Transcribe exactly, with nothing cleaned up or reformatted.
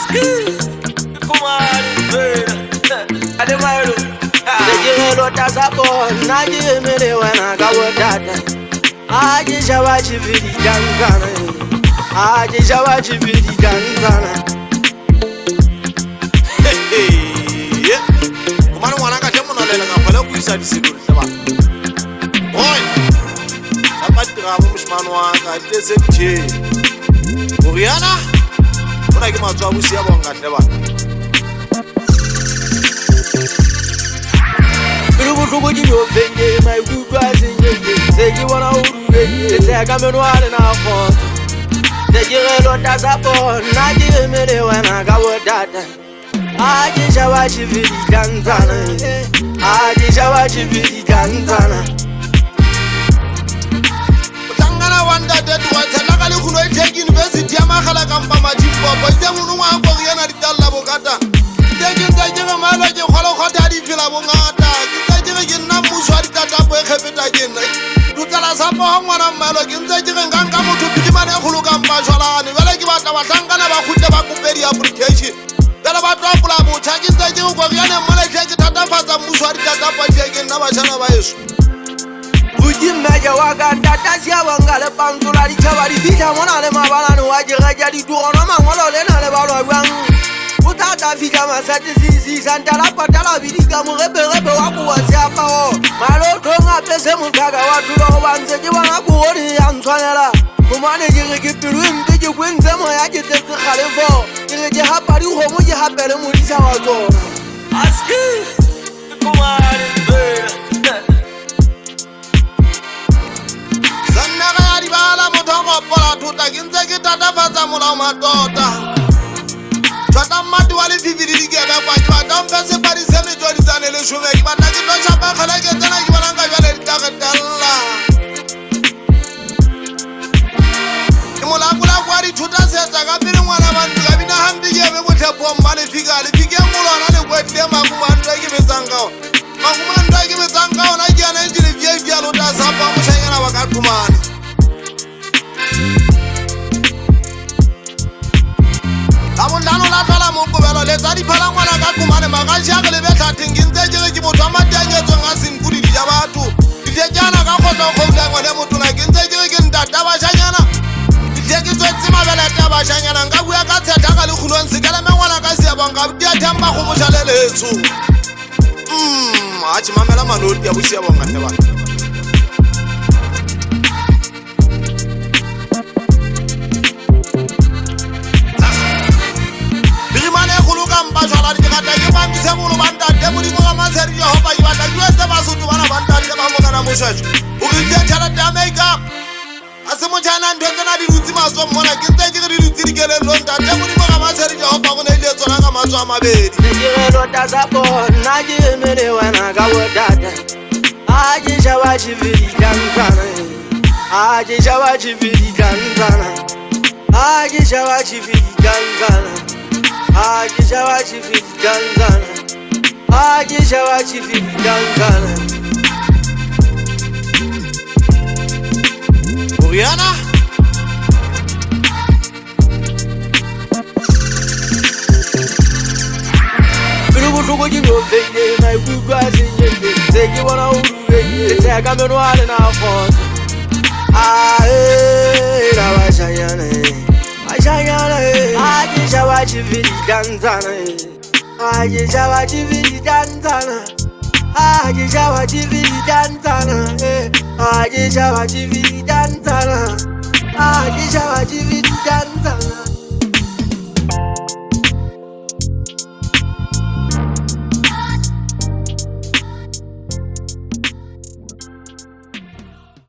Oriana, what I give my job with Yabon and never. My good rising, say you want to say I come in one and a half. The Giro does up on ninety minutes when I got what that. I just watch you with Gantana. I just watch you with Gantana. Wanda that was a Nakali who take university Yamakala Kampama Jimbo, but then we want to get a Dalla Bogata. Taking the Jamala, you follow Hotari Filabongata, taking Namusari Tata, again. To tell us up on one of Malagin, taking Gangamu to Pimana Hulukam Pashala, and Velagivata Tangana Hutaba application. That about Rapu, taking the Jugoriana Malaki Tata Fata Musari Tata, taking Navasana Bayes. Maja waganda tasia wangale pantula dichabari fita mona le mabala no wajira jadi tuona mangolo le na le balo bang utata fika masati sisi santala patala bidika mu rebe rebe waku wasia pao malo tonga pese mutaga watu lo banze jiwana kuori antwanela kumane jiri kipiru mbiji kwenze mo yaje tete khalefo jiri hapari ho mo je hapere mu disa wato aski kumane bera Bala Motomo Pola to Taginza Tata Fata Mulama daughter. Tata Matuali Vivi together, but you are done best by the cemetery and the Shumay, but I don't have a collection like Ivananga Tagatella. Imolakula Wari Tuta says, I got one of them. I mean, I have to give him with a bomb money figure. If you get more on the way, them, I'm going to give it Zango. I'm going to give it Zango, and I can't enter the Yellow Dasa Pamusha Wakakuman. Amundano la tala mungu velo le zari pala mwana kakumane magashi akele beta tinginze jere kibotama tenge zonga sinkuri ya watu dijana kakoto khouda ngwane mutu na kinze jere kinda tabashanyana dijeki tsima vela tabashanyana ngabu ya katsa takali khulwan sikala mengwana kasi ya banga bya thamba khumushalele etsu mm achi mamela manoti ya busiya bonga teba Bajala di kata yeba misemu banda demu di moga maseri Yehova yibanda yuweze basutu bana banda dema moga na mushaji ukitia chana Jamaica asimu chana ndweze na di ruti maso mwana kinze jiri ruti di kele londa demu di moga maseri Yehova kuna ile zona nga maso amabedi Nijire londa zapo naji emele wana gawo dada Aji shawaji vidi kantana Aji shawaji vidi kantana Aji shawaji vidi kantana Aji shawaji vidi kantana Aji shawaji vidi kantana Oriana Bilugu tugu jingo vende na ikugu asinjende Seki wana uruwe Seka menuale na fonte Ae Rawa shayane Ashayana Aji shawaji vidi kantana Aji shawaji vidi kantana Aji shawaji vidi kantana Aji shawaji vidi kantana Aji shawaji vidi